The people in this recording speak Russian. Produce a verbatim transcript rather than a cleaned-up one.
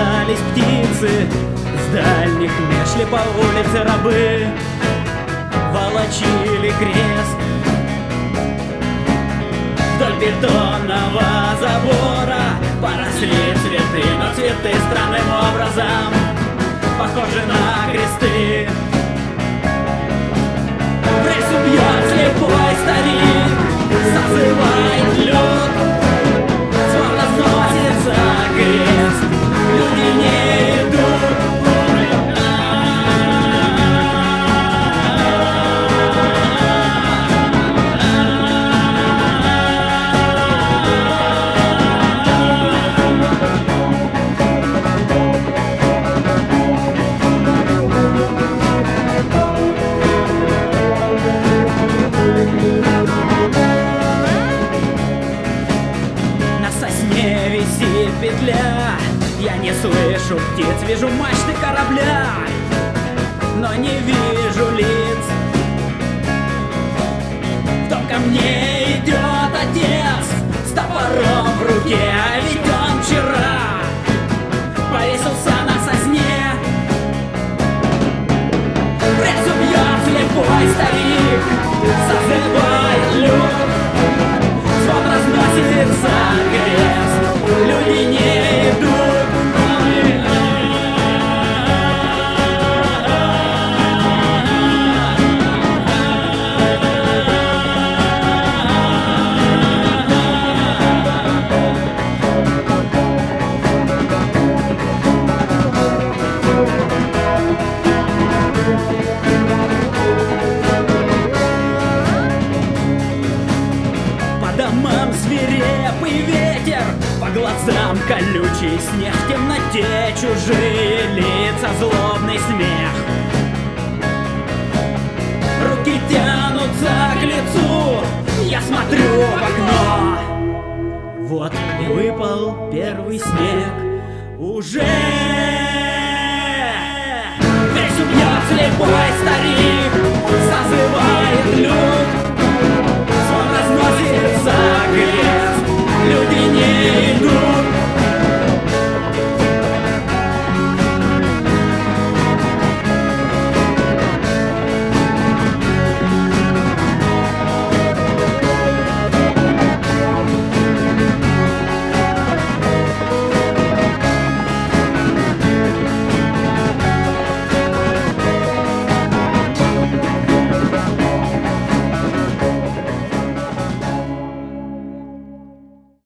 Слетались птицы с дальних мест, шли по улице рабы, волочили крест. Вдоль бетонного забора поросли цветы, но цветы странным образом похожи на кресты. В рельсу бьет слепой старик, созывает люд, словно сносится крест, люди не идут. Петля. Я не слышу птиц, вижу мачты корабля, но не вижу лиц. В дом ко мне идет отец с топором в руке, а ведь он вчера повесился на сосне. В рельсу бьет слепой старик, созывает люд, звон разносится крест, люди не идут. По домам свирепый ветер, по глазам колючий снег, в темноте чужие лица, злобный смех. Руки тянутся к лицу, я смотрю в окно. Вот и выпал первый снег уже. Весь убьет слепой старик,